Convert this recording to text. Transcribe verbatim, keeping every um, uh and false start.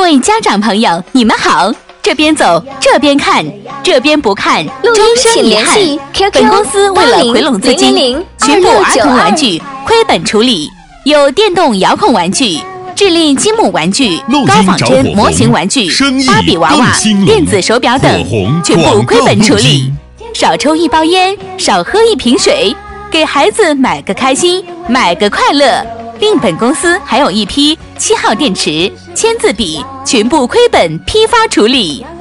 各位家长朋友，你们好，这边走，这边看，这边不看， 录音请联系 Q Q 本公司为了回笼资金，全部儿童玩具亏本处理，有电动遥控玩具、智力积木玩具、高仿真模型玩具、芭比娃娃、电子手表等，全部亏本处理。少抽一包烟，少喝一瓶水，给孩子买个开心，买个快乐。另本公司还有一批七号电池、签字笔，全部亏本批发处理。